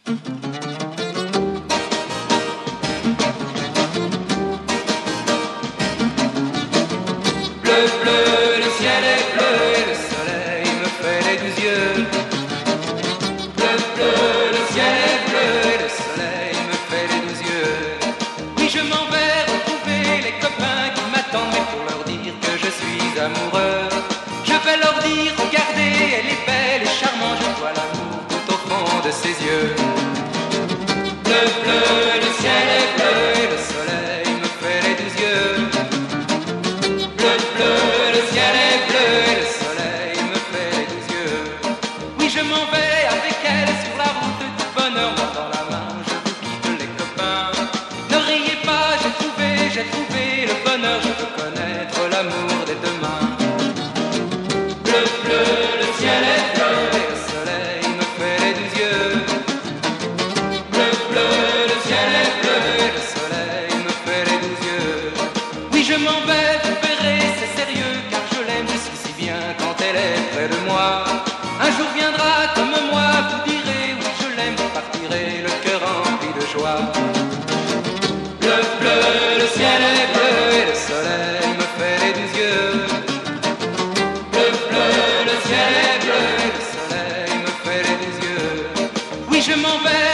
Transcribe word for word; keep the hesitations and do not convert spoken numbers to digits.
Bleu, bleu, le ciel est bleu et le soleil me fait les douze yeux. Bleu, bleu, le ciel est bleu et le soleil me fait les douze yeux. Oui, je m'en vais retrouver les copains qui m'attendent, mais pour leur dire que je suis amoureux, je vais leur dire, regardez, elle est belle et charmante, je vois l'amour tout au fond de ses yeux. Bleu, bleu, le ciel est bleu et le soleil me fait les douze yeux. Bleu, bleu, le ciel est bleu et le soleil me fait les douze yeux. Oui, je m'en vais avec elle sur la route du bonheur, main dans la main, je vous quitte les copains. Ne riez pas, j'ai trouvé, j'ai trouvé le bonheur, je veux connaître l'amour des deux mains. Bleu, bleu, le ciel est bleu et le soleil me fait les douze yeux. Bleu, bleu, le ciel est bleu et le soleil me fait les douze yeux. Oui, je m'en vais, vous verrez, c'est sérieux, car je l'aime, je suis si bien quand elle est près de moi. Un jour viendra comme moi, vous direz, oui, je l'aime, vous partirez le cœur rempli de joie. Bleu, bleu, le ciel est bleu et le soleil me fait les douze yeux. Bleu, bleu, le ciel est bleu et le soleil me fait les douze yeux. Oui, je m'en vais